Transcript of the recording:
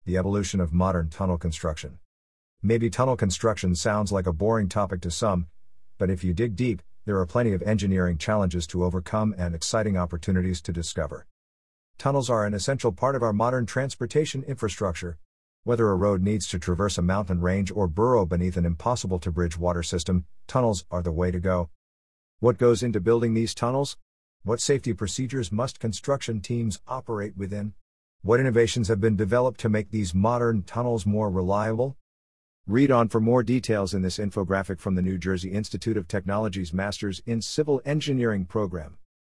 The evolution of modern tunnel construction. Maybe tunnel construction sounds like a boring topic to some, but if you dig deep, there are plenty of engineering challenges to overcome and exciting opportunities to discover. Tunnels are an essential part of our modern transportation infrastructure. Whether a road needs to traverse a mountain range or burrow beneath an impossible-to-bridge water system, tunnels are the way to go. What goes into building these tunnels? What safety procedures must construction teams operate within? What innovations have been developed to make these modern tunnels more reliable? Read on for more details in this infographic from the New Jersey Institute of Technology's Masters in Civil Engineering program.